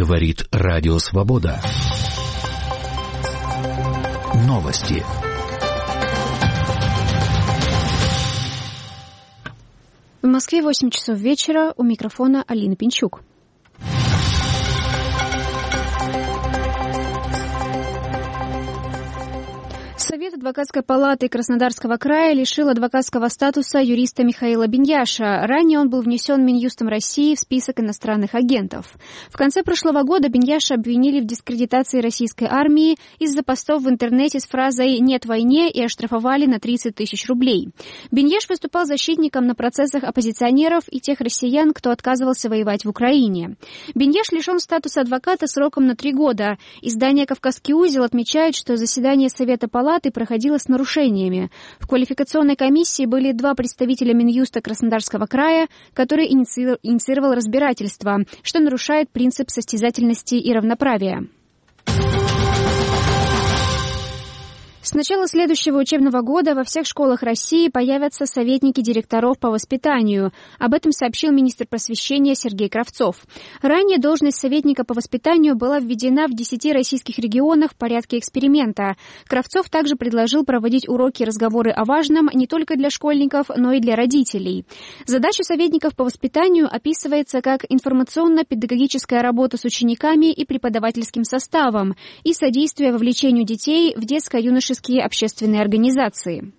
Говорит Радио Свобода. Новости. В Москве 8 часов вечера. У микрофона Алина Пинчук. Совет адвокатской палаты Краснодарского края лишил адвокатского статуса юриста Михаила Биньяша. Ранее он был внесен Минюстом России в список иностранных агентов. В конце прошлого года Биньяша обвинили в дискредитации российской армии из-за постов в интернете с фразой «нет войне» и оштрафовали на 30 тысяч рублей. Биньяш выступал защитником на процессах оппозиционеров и тех россиян, кто отказывался воевать в Украине. Биньяш лишен статуса адвоката сроком на 3 года. Издание «Кавказский узел» отмечает, что заседание Совета палаты проходила с нарушениями. В квалификационной комиссии были 2 представителя Минюста Краснодарского края, который инициировал разбирательство, что нарушает принцип состязательности и равноправия. С начала следующего учебного года во всех школах России появятся советники директоров по воспитанию. Об этом сообщил министр просвещения Сергей Кравцов. Ранее должность советника по воспитанию была введена в 10 российских регионах в порядке эксперимента. Кравцов также предложил проводить уроки и разговоры о важном не только для школьников, но и для родителей. Задача советников по воспитанию описывается как информационно-педагогическая работа с учениками и преподавательским составом и содействие вовлечению детей в детско-юношеские общественные организации.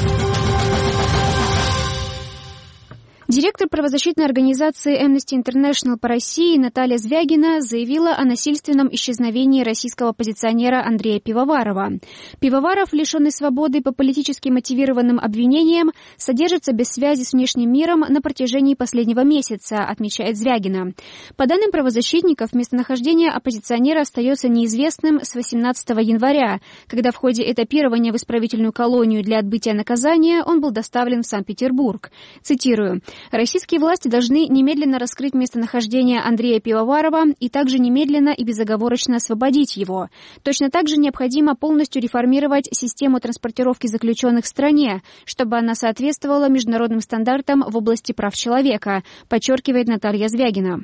Директор правозащитной организации Amnesty International по России Наталья Звягина заявила о насильственном исчезновении российского оппозиционера Андрея Пивоварова. Пивоваров, лишенный свободы по политически мотивированным обвинениям, содержится без связи с внешним миром на протяжении последнего месяца, отмечает Звягина. По данным правозащитников, местонахождение оппозиционера остается неизвестным с 18 января, когда в ходе этапирования в исправительную колонию для отбытия наказания он был доставлен в Санкт-Петербург. Цитирую. «Российские власти должны немедленно раскрыть местонахождение Андрея Пивоварова и также немедленно и безоговорочно освободить его. Точно так же необходимо полностью реформировать систему транспортировки заключенных в стране, чтобы она соответствовала международным стандартам в области прав человека», подчеркивает Наталья Звягина.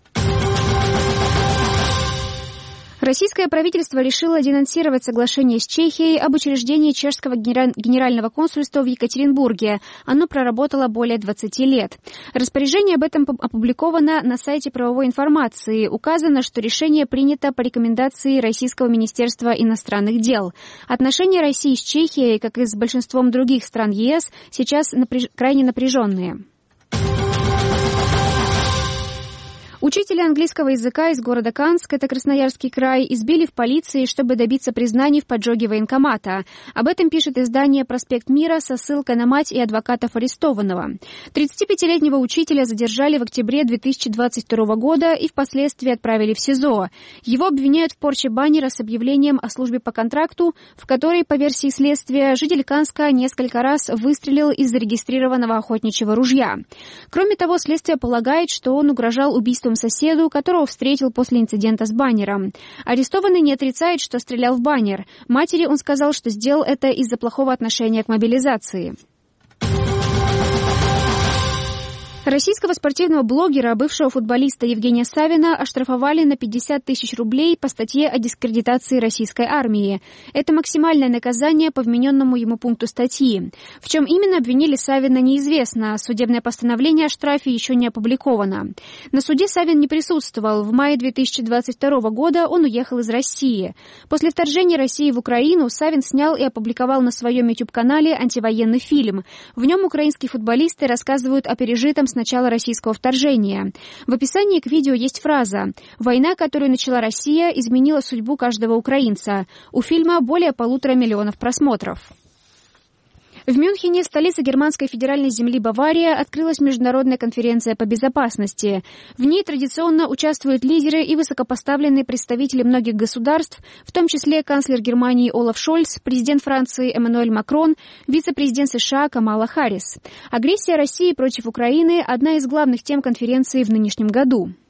Российское правительство решило денонсировать соглашение с Чехией об учреждении чешского генерального консульства в Екатеринбурге. Оно проработало более 20 лет. Распоряжение об этом опубликовано на сайте правовой информации. Указано, что решение принято по рекомендации Российского министерства иностранных дел. Отношения России с Чехией, как и с большинством других стран ЕС, сейчас крайне напряженные. Учителя английского языка из города Канск, это Красноярский край, избили в полиции, чтобы добиться признаний в поджоге военкомата. Об этом пишет издание «Проспект Мира» со ссылкой на мать и адвокатов арестованного. 35-летнего учителя задержали в октябре 2022 года и впоследствии отправили в СИЗО. Его обвиняют в порче баннера с объявлением о службе по контракту, в которой, по версии следствия, житель Канска несколько раз выстрелил из зарегистрированного охотничьего ружья. Кроме того, следствие полагает, что он угрожал убийством соседу, которого встретил после инцидента с баннером. Арестованный не отрицает, что стрелял в баннер. Матери он сказал, что сделал это из-за плохого отношения к мобилизации. Российского спортивного блогера, бывшего футболиста Евгения Савина, оштрафовали на 50 тысяч рублей по статье о дискредитации российской армии. Это максимальное наказание по вмененному ему пункту статьи. В чем именно обвинили Савина, неизвестно. Судебное постановление о штрафе еще не опубликовано. На суде Савин не присутствовал. В мае 2022 года он уехал из России. После вторжения России в Украину Савин снял и опубликовал на своем YouTube-канале антивоенный фильм. В нем украинские футболисты рассказывают о пережитом с начала российского вторжения. В описании к видео есть фраза «Война, которую начала Россия, изменила судьбу каждого украинца». У фильма более 1,5 миллиона просмотров. В Мюнхене, столице германской федеральной земли Бавария, открылась международная конференция по безопасности. В ней традиционно участвуют лидеры и высокопоставленные представители многих государств, в том числе канцлер Германии Олаф Шольц, президент Франции Эммануэль Макрон, вице-президент США Камала Харрис. Агрессия России против Украины – одна из главных тем конференции в нынешнем году.